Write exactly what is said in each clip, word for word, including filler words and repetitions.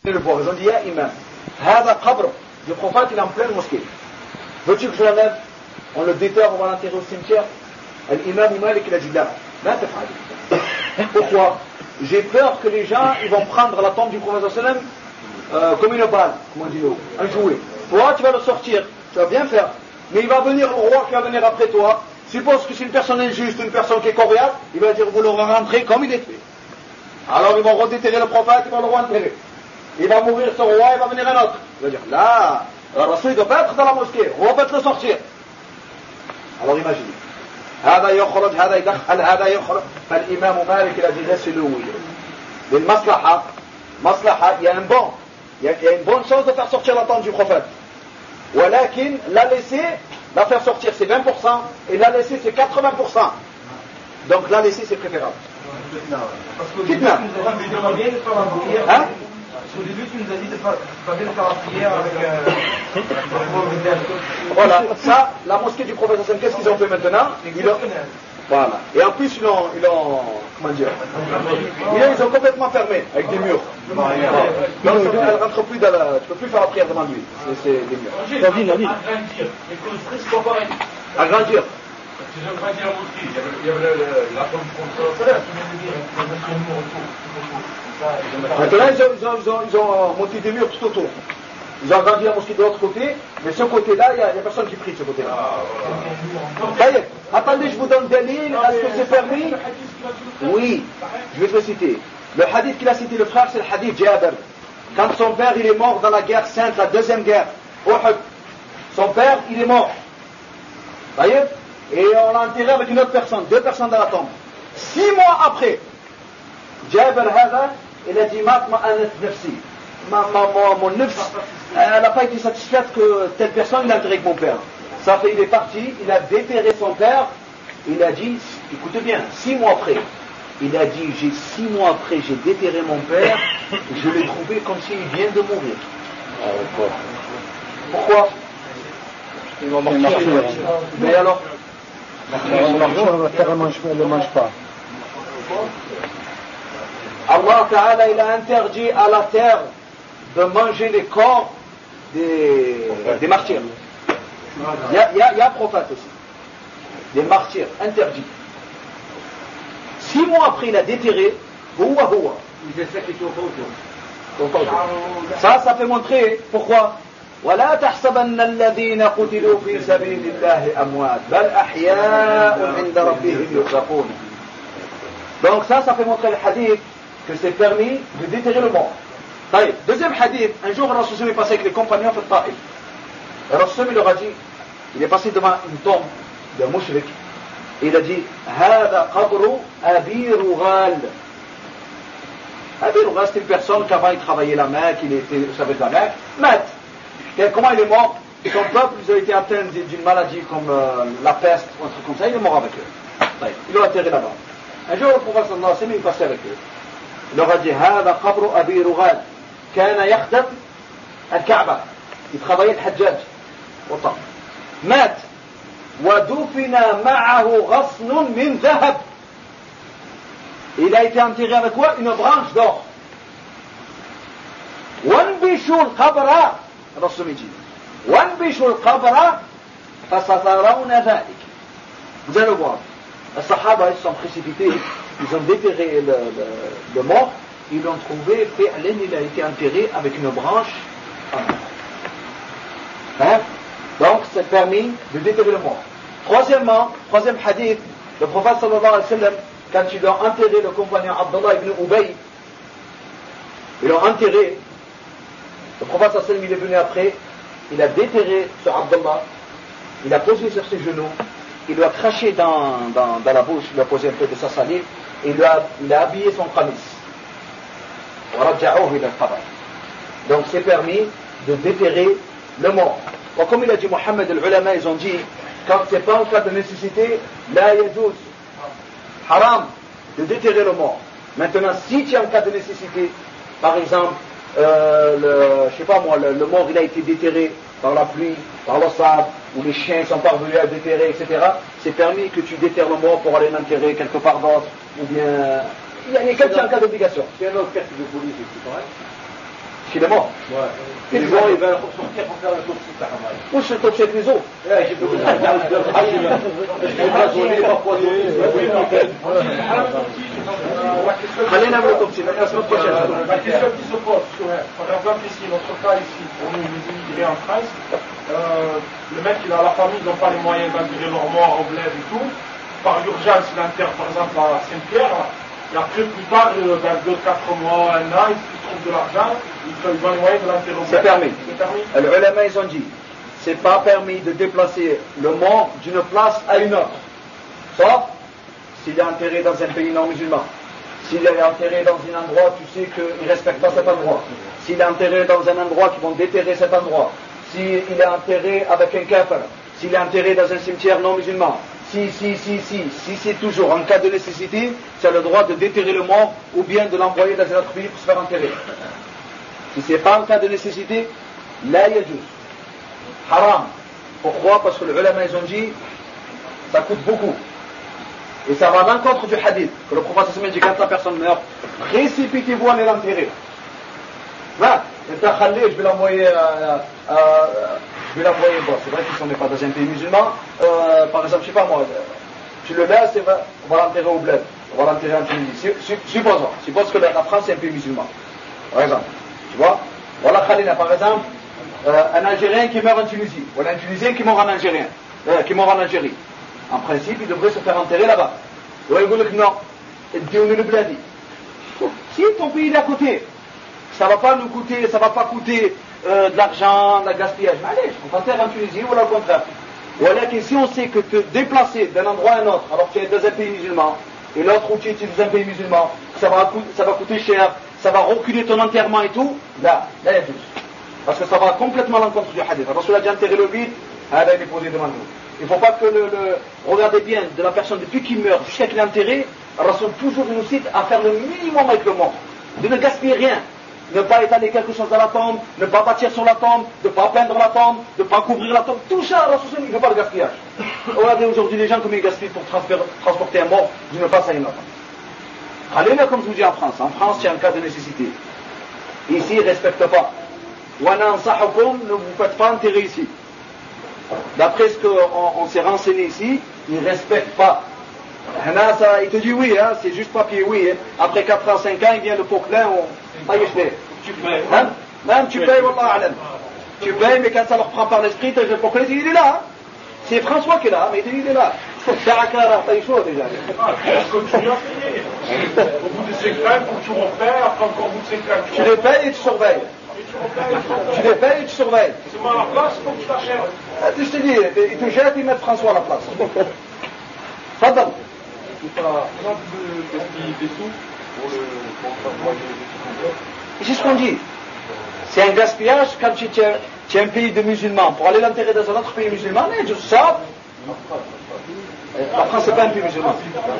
Le pauvre, ils ont dit, ya imam, hada qabr, le prophète il est en pleine mosquée. Veux-tu que je l'enlève? On le déterre, on va l'enterrer au cimetière. L'imam Malik il a dit là, là t'es frère. Pourquoi? J'ai peur que les gens ils vont prendre la tombe du prophète sallam euh, comme une balle, comme on dit nous, un jouet. Toi tu vas le sortir, tu vas bien faire. Mais il va venir le roi qui va venir après toi. Suppose que c'est une personne injuste, une personne qui est coriace, il va dire vous l'aurez rentré comme il est fait. Alors ils vont redéterrer le prophète, ils vont le renterrer. Il va mourir ce roi, il va venir un autre. Il va dire là, le Rasoul ne doit pas être dans la mosquée, on va pas te le sortir. Alors imaginez. هذا يخرج هذا يدخل هذا يخرج فالإمام مالك الذي غسلوا للمصلحة مصلحة il y a un bon il y a, il y a une bonne chose de faire sortir la tombe du prophète ولكن la laisser la faire sortir c'est vingt pour cent et la laisser c'est quatre-vingts pour cent donc la laisser c'est préférable fitna hein au début, tu nous as dit de pas bien faire la prière avec euh, voilà, ça, la mosquée du prophète Hassan, qu'est-ce qu'ils ont fait maintenant? Ils ont... Voilà. Et en plus, ils ont, ils ont comment dire? Ils ont complètement fermé, avec des murs. Donc, elle ne rentre plus dans la... Tu ne peux plus faire la prière devant lui. C'est des murs. La ville, la ville. Agrandir. Si j'ai pas dit la mosquée, il y avait la tombe contre le maintenant, ils ont, ils, ont, ils, ont, ils ont monté des murs tout autour. Ils ont agrandi la mosquée de l'autre côté, mais ce côté-là, il n'y a, a personne qui prie de ce côté-là. Ah, voilà. Attendez, je vous donne des lignes. Est-ce que c'est permis? Oui, je vais te le citer. Le hadith qu'il a cité le frère, c'est le hadith Jabir. Quand son père il est mort dans la guerre sainte, la deuxième guerre, Uhud, son père il est mort. Vous voyez? Et on l'a enterré avec une autre personne, deux personnes dans la tombe. Six mois après, Jabir Hada, il a dit Matma anat nafsi. Ma, ma, ma, mon nefs, elle n'a pas été satisfaite que telle personne il a enterré avec mon père. Ça fait, il est parti, il a déterré son père, il a dit, écoutez bien, six mois après, il a dit, j'ai six mois après, j'ai déterré mon père, je l'ai trouvé comme s'il vient de mourir. Pourquoi? Mais alors la terre ne mange pas. Allah Ta'ala, il a interdit à la terre de manger les corps des, des martyrs. Il y a, il y a, il y a un prophète aussi. Des martyrs, interdits. Six mois après, il a déterré, Houa Houa. Ça, ça fait montrer pourquoi. ولا تحسبن الذين قتلوا في سبيل الله أموات بل أحياء عند ربهم يرزقون. Donc ça, ça fait montrer le hadith que c'est permis de déterrer le mort. Deuxième hadith, un jour, le Rasul est passé avec les compagnons de Taïf. Le Rasul leur a dit, il est passé devant une tombe d'un mushrik, et il a dit, هذا قبر أبي رغال. Abi Rughal, c'était une personne qu'avant il travaillait la Mecque, il était au service de la Mecque, mat. Et comment il est mort? Son peuple, ils ont été atteints d'une maladie comme euh, la peste ou un truc comme ça, il est mort avec eux. Ils l'ont enterré là-bas. Un jour, le prophète sallallahu alayhi wa sallam, il passait avec eux. Il leur a dit, هذا قبر أبي رغال كان يخدم الكعبة. Il travaillait le Hajjaj. Autant. مات ودفن معه غصن من ذهب. Il a été enterré avec quoi? Une branche d'or. وانبشوا القبر الرسول dit وانبشوا القبر فسترون ذلك. Vous allez voir. Les Sahaba, ils sont précipités, ils ont déterré le, le, le mort, ils l'ont trouvé, Fi'lan, il a été enterré avec une branche. Hein? Donc, c'est permis de déterrer le mort. Troisièmement, troisième hadith, le prophète sallallahu alayhi wa sallam, quand il a enterré le compagnon Abdullah ibn Ubay, ils l'ont enterré, le prophète sallallahu alayhi wa sallam, il est venu après, il a déterré ce Abdullah, il a posé sur ses genoux, il lui a craché dans, dans, dans la bouche, il lui a posé un peu de sa salive, et il, lui a, il a habillé son qamis. Donc c'est permis de déterrer le mort. Bon, comme il a dit Mohammed, les ulama, ils ont dit, quand c'est pas en cas de nécessité, la yajouz, haram, de déterrer le mort. Maintenant, si tu es en cas de nécessité, par exemple, euh, le, je sais pas moi, le, le mort il a été déterré par la pluie, par le sable, où les chiens sont parvenus à déterrer, et cetera. C'est permis que tu déterres le mort pour aller l'enterrer quelque part d'autre, ou bien... Il y a quelqu'un en cas d'obligation. C'est un autre cas de police, c'est correct? qu'il est mort. Ouais. Ils vont, ils veulent sortir pour faire l'autopsie de Hamas. Où c'est l'autopsie avec les autres? خلينا من l'autopsie, la semaine prochaine. La question qui se pose, par exemple ici, notre cas ici, pour nous les immigrés en France, euh, le mec il a la famille, ils n'ont pas les moyens d'enterrer leur mort au bled et tout. Par urgence, il enterre par exemple à Saint-Pierre, et après plus tard, dans deux quatre mois, un an, ils trouvent de l'argent, ils ont les moyens de l'enterrer au bled. C'est permis. C'est permis. Les ulama, ils ont dit, c'est pas permis de déplacer le mort d'une place à une autre. Sauf s'il est enterré dans un pays non musulman. S'il est enterré dans un endroit, tu sais qu'il ne respecte pas cet endroit. S'il est enterré dans un endroit qui vont déterrer cet endroit. S'il est enterré avec un kafir. S'il est enterré dans un cimetière non musulman. Si, si, si, si, si c'est toujours en cas de nécessité, c'est le droit de déterrer le mort ou bien de l'envoyer dans un autre pays pour se faire enterrer. Si ce n'est pas en cas de nécessité, là il y a juste. Haram. Pourquoi? Parce que les ulama ils ont dit, ça coûte beaucoup. Et ça va à l'encontre du hadith, que le prophète dit quand la personne meurt, précipitez-vous à aller l'enterrer. Là, je vais l'envoyer à, à, à, je vais l'envoyer, bon, c'est vrai qu'ils ne sont pas dans un pays musulman, euh, par exemple, je ne sais pas moi, tu le laisses et on va l'enterrer au bled, on va l'enterrer en Tunisie. Supposons, suppose que la, la France est un pays musulman, par exemple, tu vois, voilà Khalina, par exemple, euh, un Algérien qui meurt en Tunisie, ou un Tunisien qui meurt en Algérien, euh, qui meurt en Algérie. En principe, il devrait se faire enterrer là-bas. Ou il dit non, dis-nous le bledi. Si ton pays est à côté, ça ne va pas nous coûter, ça va pas coûter euh, de l'argent, de la gaspillage. Mais allez, on t'enterre en Tunisie ou là au contraire. Ou alors que si on sait que te déplacer d'un endroit à un autre, alors que tu es dans un pays musulman, et l'autre où tu es dans un pays musulman, ça va, ça va coûter cher, ça va reculer ton enterrement et tout, là, là il y a tout. Parce que ça va complètement à l'encontre du hadith. Alors si on a déjà enterré le vide, ah là il est posé devant nous. Il ne faut pas que le, le... Regardez bien, de la personne depuis qu'il meurt jusqu'à qu'il est enterré, Rasoul toujours nous cite à faire le minimum avec le mort. De ne gaspiller rien. Ne pas étaler quelque chose dans la tombe, ne pas bâtir sur la tombe, ne pas peindre la tombe, ne pas couvrir la tombe. Tout ça, Rasoul, il ne veut pas le gaspillage. Regardez aujourd'hui les gens comme ils gaspillent pour transporter un mort d'une place à une autre. Allez là, comme je vous dis en France. En France, c'est un cas de nécessité. Ici, ils ne respectent pas. Wana ansahukum, ne vous faites pas enterrer ici. D'après ce qu'on on s'est renseigné ici, ils ne respectent pas. Là, ça, il te dit oui, hein, c'est juste papier, oui. Hein. Après quatre ans, cinq ans, il vient le poquelin, on... Tu payes. Hein? Même tu payes, wallah alam. Tu payes, mais quand ça leur prend par l'esprit, le poquelin, il est là. Hein. C'est François qui est là, mais il est là. Dakar, t'as eu chaud déjà. Est-ce que tu viens payer? Au bout de cinq ans, il faut que tu refais, après encore au bout de cinq ans. Tu les payes et tu surveilles. Tu les payes et tu surveilles. C'est moi à la place, il faut que tu t'achètes. Je te dis, ils te jettent, ils mettent François à la place. Fadal. C'est pas de gaspiller des sous pour le traitement des C'est ce qu'on dit. C'est un gaspillage quand tu es, tu es un pays de musulmans. Pour aller l'enterrer dans un autre pays musulman, mais je sais. La France, c'est pas un pays musulman.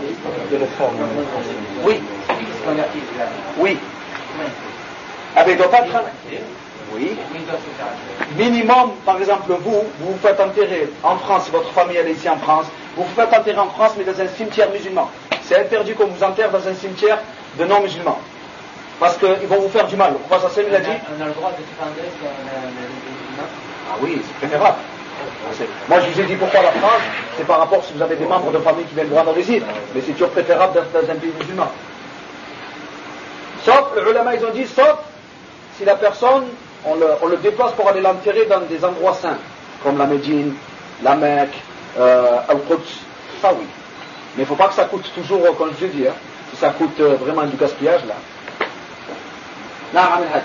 Oui. Oui. Ah ben il doit pas être... Oui. Minimum, par exemple, vous, vous vous faites enterrer en France, si votre famille elle est ici en France, vous vous faites enterrer en France, mais dans un cimetière musulman. C'est interdit qu'on vous enterre dans un cimetière de non-musulmans. Parce qu'ils vont vous faire du mal. Pourquoi ça, il a dit? On a le droit de se faire enterrer sur un musulman. Ah oui, c'est préférable. Moi, je vous ai dit pourquoi la France, c'est par rapport si vous avez des membres de famille qui viennent droit dans les îles. Mais c'est toujours préférable d'être dans un pays musulman. Sauf, les ulama, ils ont dit, sauf si la personne, on le, on le déplace pour aller l'enterrer dans des endroits saints, comme la Médine, la Mecque, euh, Al-Quds, ça oui. Mais il ne faut pas que ça coûte toujours, comme je dis, hein. Si ça coûte euh, vraiment du gaspillage, là. نعم عن الحج.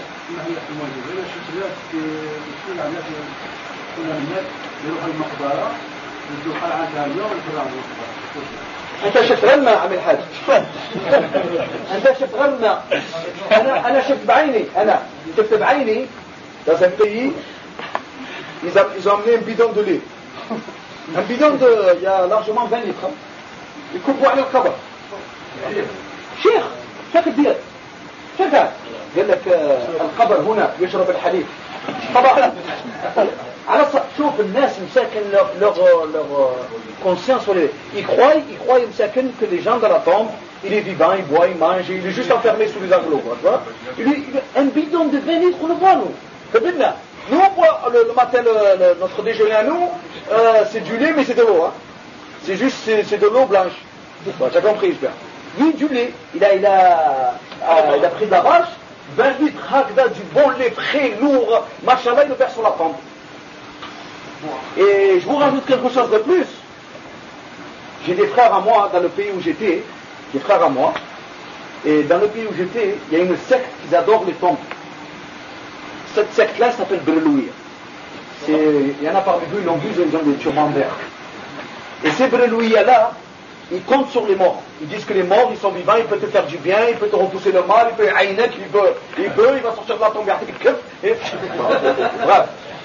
أنت شفت غنى عم الحاج. أنت شفت غنى. أنا أنا شفت بعيني أنا شفت بعيني dans un pays ils, a, ils ont amené un bidon de lait. Un bidon de il y a largement vingt litres. Ils coupent على القبر. شيخ شيخ الدير. شيخ قال لك القبر هنا يشرب الحليب. طبعا على شوف الناس مساكن leur leur leur conscience ils croient ils croient مساكن que les gens dans la tombe il est vivant, il boit, il mange, il est juste enfermé sous les agglos, quoi, tu vois. Il est, il est un bidon de vingt litres, on le voit, nous. Nous, on boit le, le matin, le, le, notre déjeuner à nous, euh, c'est du lait, mais c'est de l'eau, hein. C'est juste, c'est, c'est de l'eau blanche. Bon, tu as compris, j'espère. Lui, du lait. Il a, il a, euh, il a pris de la vache, vingt litres, hagda, du bon lait frais, lourd, machallah, il le verse sur la tente. Et je vous rajoute quelque chose de plus. J'ai des frères à moi dans le pays où j'étais, des frères à moi, et dans le pays où j'étais, il y a une secte qui adore les tombes. Cette secte-là s'appelle Brelouia. Il y en a parmi vous, ils l'ont vu, ils ont des turbans verts. Et ces Brelouia-là, ils comptent sur les morts. Ils disent que les morts, ils sont vivants, ils peuvent te faire du bien, ils peuvent te repousser le mal, ils peuvent aïnek, il peut, il peut, il va sortir de la tombe, et bref.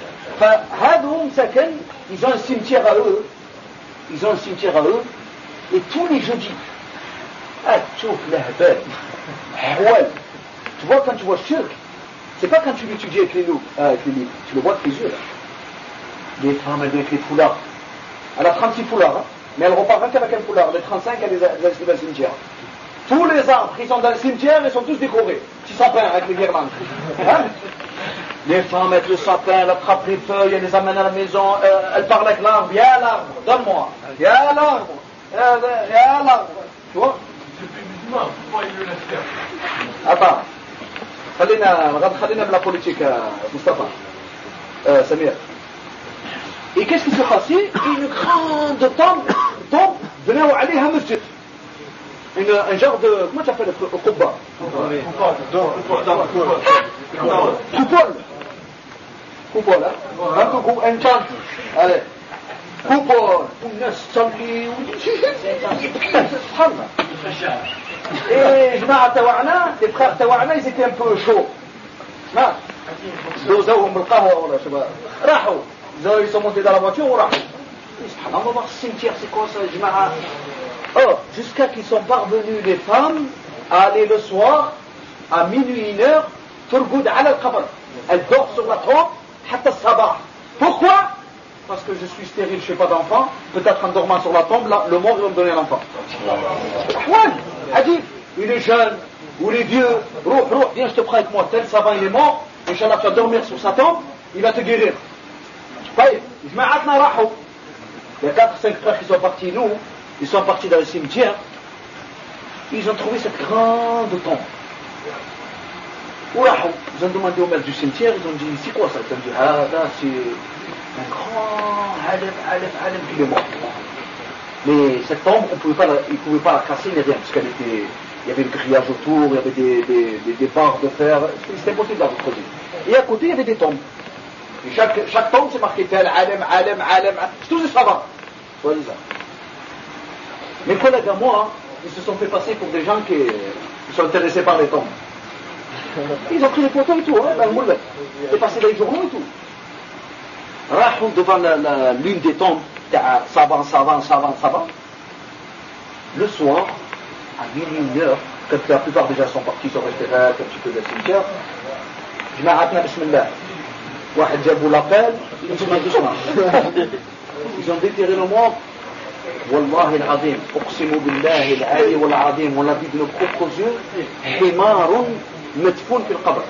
Ils ont un cimetière à eux, ils ont un cimetière à eux, et tous les jeudis, tu vois, quand tu vois shirk, c'est pas quand tu l'étudies avec les, loups, euh, avec les livres, tu le vois avec les yeux. Là. Les femmes, elles avec les foulards. Elle a trente-six foulards, hein, mais elle repart qu'avec un foulard. Les trente-cinq, elle les a dans le cimetière. Tous les arbres qui sont dans le cimetière, ils sont tous décorés. Petits sapins avec les guirlandes. Hein? Les femmes mettent le sapin, elles attrapent les feuilles, elles les amènent à la maison, euh, elles parlent avec l'arbre. Viens l'arbre, donne-moi. Viens l'arbre. Viens l'arbre. Tu vois? C'est plus musulman, pourquoi il le laisse faire? Attends. خلينا خلينا بلا بوليتيك مصطفى euh, Samir. Et qu'est-ce qui s'est passé? Une grande tombe, tombe, بناو عليها مسجد. Un genre de, comment tu appelles le قبة? Coupole. Coupole, hein? Un peu un chant. Allez. Coupole. الناس تصلي سبحان الله. Et جماعة تواعنا, les frères تواعنا, ils étaient un peu chauds. ما دوزوهم بالقهوة ولا شباب. راحوا. Ils sont montés dans la voiture ou راحوا. On va voir ce cimetière, c'est quoi ça, جماعة? Oh, jusqu'à qu'ils sont parvenus les femmes à aller le soir, à minuit, une heure, ترقد على القبر. Elles dorment sur la tombe, حتى الصباح. Pourquoi? Parce que je suis stérile, je n'ai pas d'enfant. Peut-être en dormant sur la tombe, là, le mort va me donner un enfant. Ahouane, Adif, il est jeune, ou il est vieux. Roux, roux, viens, je te prends avec moi. Tel savant, il est mort. Inch'Allah, tu vas dormir sur sa tombe, il va te guérir. Il y a quatre, cinq frères qui sont partis, nous, ils sont partis dans le cimetière. Ils ont trouvé cette grande tombe. Ils ont demandé au maître du cimetière, ils ont dit, c'est quoi ça? Ils ont dit, ah, là, c'est un grand alim, alim, alim qui est mort. Mais cette tombe, on pouvait pas la, ils ne pouvaient pas la casser, ni rien, parce qu'elle était, il y avait le grillage autour, il y avait des, des, des, des barres de fer, c'était impossible de la creuser. Et à côté, il y avait des tombes. Et chaque, chaque tombe, c'est marqué tel, alim, alim, alim, c'est tous des savants. Soit disant. Mes collègues à moi, ils se sont fait passer pour des gens qui, qui sont intéressés par les tombes. Ils ont pris des photos et tout, hein, dans le moule. Ils ont passé dans les journaux et tout. Rahou devant la, la, l'une des tombes, savant, savant, savant, savant. Le soir, à minuit, une heure, quand la plupart des gens sont partis, sont restés là, un petit peu de cimetière, je m'arrête là, bismillah. واحد جابوا لابيل ils ont déterré le mort. والله العظيم اقسم بالله العلي والعظيم ولا بيد nos propres yeux حمار مدفون في القبر.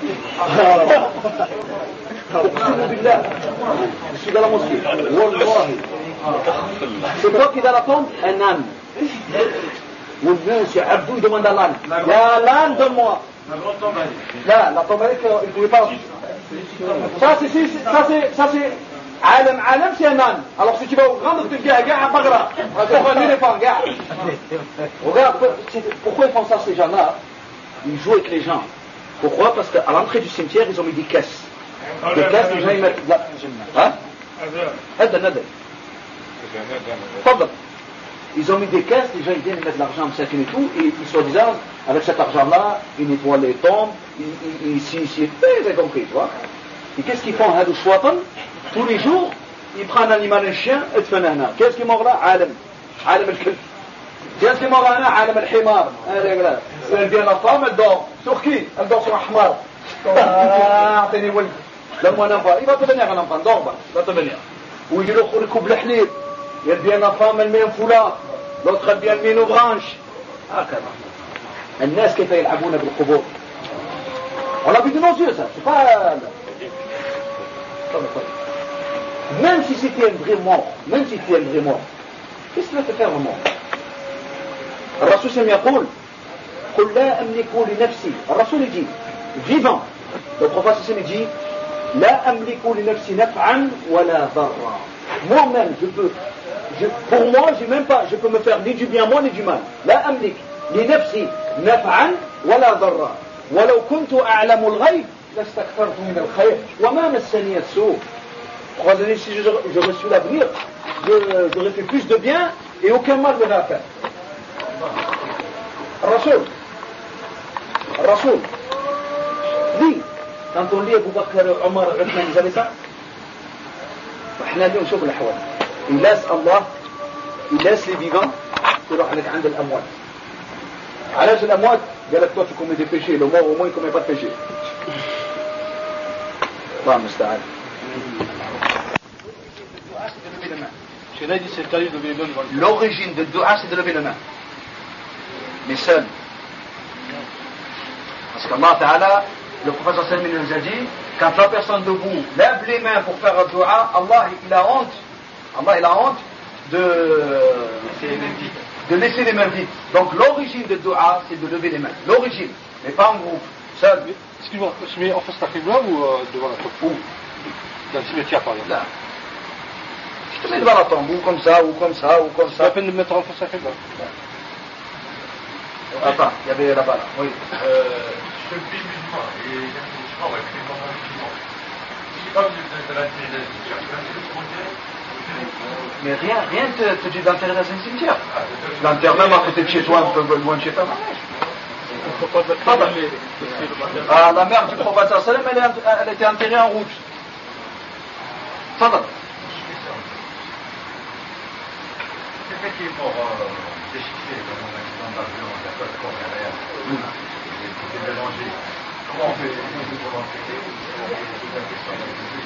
اقسم بالله je suis dans la mosquée والله c'est toi qui dans la tombe un âne والناس يعبدوا يدمندوا à l'âne. يا l'âne donne-moi. لا la tombe il ne pouvait pas. Ça c'est, ça c'est, ça c'est, عالم عالم c'est un âne. Alors si tu vas au grand, tu te dis, gars, bagra, tu vas un éléphant, gars. Regarde, pourquoi ils font ça ces gens-là? Ils jouent avec les gens. Pourquoi? Parce qu'à l'entrée du cimetière, ils ont mis des caisses. Des caisses, les gens ils mettent de la... Hein? هذا ندى. تفضل. Ils ont mis des caisses, les gens ils viennent mettre de l'argent en sakin et tout, et ils soi-disant, avec cet argent-là, ils nettoient les tombes, ils ici, ici, vous avez compris, tu vois. Et qu'est-ce qu'ils font, Hadou Chouatan? Tous les jours, ils prennent un animal, un chien, et te font un. Qu'est-ce qui est mort là? Alam. Alam al-Kilf. Qu'est-ce qui est mort là? Alam al-Himar. Elle vient la femme, elle dort. Sur qui? Elle dort sur un Himar. Ah, t'es né, donne-moi un enfant. Il va te venir un enfant, dors, il va te venir. Ou il lui coupe le hlib. Il vient la femme, elle met un foulard. L'autre, elle vient, elle met une branche. Ah, الناس كيف يلعبون بالقبور. On l'a vu de nos yeux, ça. C'est pas... Même si c'était un vrai mort, même si c'était un vrai mort, qu'est-ce que va te faire le mort? الرسول صلى الله عليه وسلم يقول قل لا أملك لنفسي. الرسول dit vivant. Le prophète صلى الله عليه وسلم dit لا أملك لنفسي نفعا ولا ضرا. Moi-même, je peux, je, pour moi, j'ai même pas, je peux me faire ni du bien moi ni du mal. لا أملك لنفسي نفعا ولا ضرا. ولو كنت أعلم الغيب لاستكثرت من الخير وما مسني السوء. Croisez-les, si je, je reçus l'avenir, j'aurais fait plus de bien et aucun mal ne va faire. Rasoul, Rasoul, dit, quand on lit Abu Bakr, Omar, Uthman, vous avez ça? احنا اليوم شوف الأحوال. Il laisse Allah, il laisse les vivants, يروح لك عند الأموات. علاش الأموات؟ قال لك toi tu commets des péchés, le mort au moins il commet pas de péché. الله المستعان. L'origine de dua, c'est de lever la main. Mais seul. Parce qu'Allah Ta'ala, le prophète sallallahu alayhi wa sallam nous a dit, quand la personne debout lève les mains pour faire un dua, Allah il a honte, Allah il a honte de, de laisser les mains vides. Donc l'origine de dua, c'est de lever les mains. L'origine, mais pas en groupe, seul. Excuse-moi, je mets en face de la qibla ou euh, devant la tombe? Où? Dans le cimetière par exemple. Là. Je te mets devant la tombe, ou comme ça, ou comme ça, ou comme ça. C'est la peine de me mettre en face de la qibla. Attends, il y avait là-bas là. Oui. Euh, je suis musulman et j'ai un musulman, ouais, je suis pas musulman. Si je pas de l'intérêt d'un cimetière, je vais mais rien, rien te, te dit d'enterrer dans un cimetière. Tu l'enterres même à côté de chez toi, un peu loin de chez toi. Ah, la mère du prophète sallallahu alayhi wa sallam, elle, elle était enterrée en route. Fadal. Quelqu'un qui est mort déchiqueté comme un accident d'avion, il n'y a pas de corps derrière. Il est mélangé. Comment on fait pour l'enterrer? C'est la question de la musique.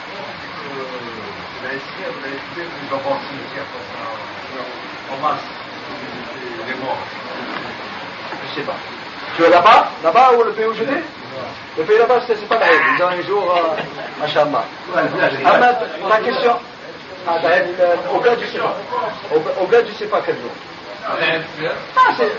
Vous allez essayer, vous allez trouver, vous allez voir le cimetière comme ça, en masse. Les morts. Je sais pas. Tu es là-bas? Là-bas où le pays où j'étais? Le pays là-bas, c'est pas la haine. Ils ont un jour, euh, Masha'Allah. Ahmed, ta question? Ah, au gars, je sais pas. Au, au gars, je sais pas quel jour. Ah, c'est...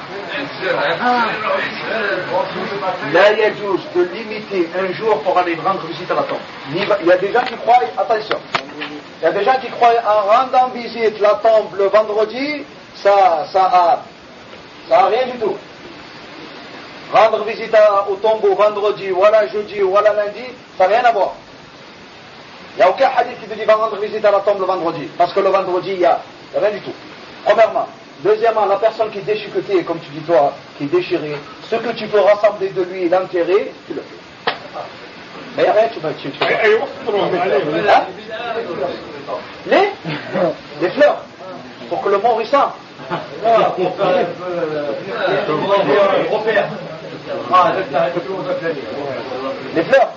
Là, il y a juste de limiter un jour pour aller rendre visite à la tombe. Il y a des gens qui croient, attention, il y a des gens qui croient en rendant visite la tombe le vendredi, ça, ça a, ça a rien du tout. Rendre visite à, au tombeau vendredi, voilà jeudi, voilà lundi, ça n'a rien à voir. Il n'y a aucun hadith qui te dit va rendre visite à la tombe le vendredi. Parce que le vendredi, il n'y a rien du tout. Premièrement. Deuxièmement, la personne qui est déchiquetée, comme tu dis toi, qui est déchirée, ce que tu peux rassembler de lui et l'enterrer, tu le fais. Mais il n'y a rien, tu vas tu, tu hein? Les Les fleurs. Pour que le mort il sent. Les fleurs.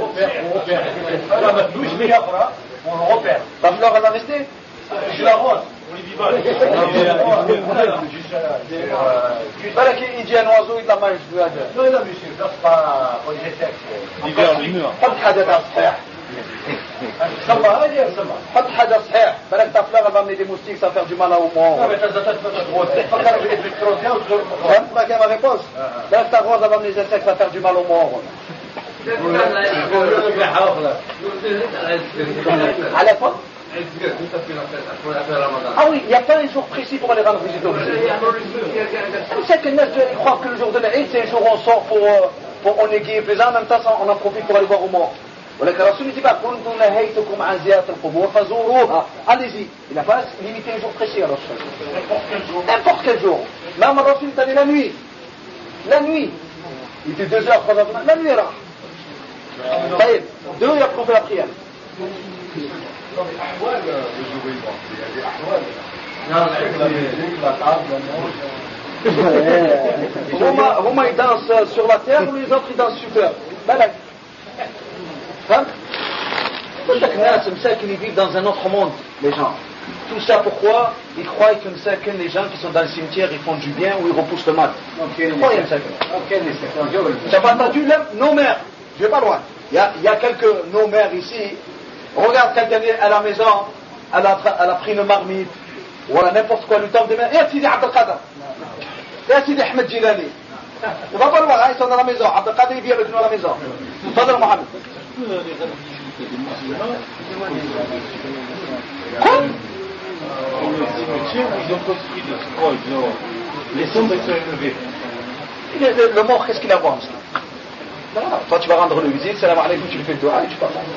La fleur, elle va rester? Je la rose. بالك يجي un oiseau il la mange. Non, non, monsieur, ça c'est pas pour les insectes. L'hiver, l'humeur. حط حاجة صحيح. سما هذه سما. حط حاجة صحيح. بالك ta fleur elle va amener des moustiques, ça va faire du mal au mort. Non, mais ça ça فكر بالإلكترونية وتدور. فهمت ما كان ma réponse. بالك ta rose elle va amener des insectes, ça va faire du mal au mort. على quoi? Ah oui, il n'y a pas un jour précis pour aller rendre visite au musée. C'est que les gens croient que le jour de l'Aïd, c'est un jour où on sort pour, pour on est gai et plaisant, en même temps on en profite pour aller voir au mort. ولكن الرسول dit pas كنت نهيتكم عن زيارة القبور فزوروها. Allez-y. Il n'a pas limité un jour précis à l'autre. N'importe quel jour. Même le Rasul est allé la nuit. La nuit. Il était deux heures, trois heures. La nuit là. طيب. Deux, il a prouvé la prière. الأحوال الجوية هذه أحوال هما هما ils dansent sur la terre ou les autres ils dansent sur terre. بالك فهمت؟ كل الناس مساكن ils vivent dans un autre monde les gens Tout ça pourquoi? Ils croient que les gens qui sont dans le cimetière ils font du bien ou ils repoussent le mal. Pourquoi il y a ça? Tu n'as pas entendu nos mères? Je vais pas loin. Il y a, il y a quelques nos mères ici. Regarde quelqu'un à la maison, elle a, elle a pris une marmite, ou elle a n'importe quoi, lui tombe des mains. Et Sidi Abdel Qadir. Et Sidi Ahmed Jilani. On va pas loin, hein, ils sont dans la maison. Abdel Qadir vient avec nous à la maison. Fadal Mohamed. Quoi? Ils ont construit le scroll, les tombes sont élevées. Le mort, qu'est-ce qu'il a à voir? Toi, tu vas rendre le visite, salam alaykoum, tu lui fais le doigt et tu pars.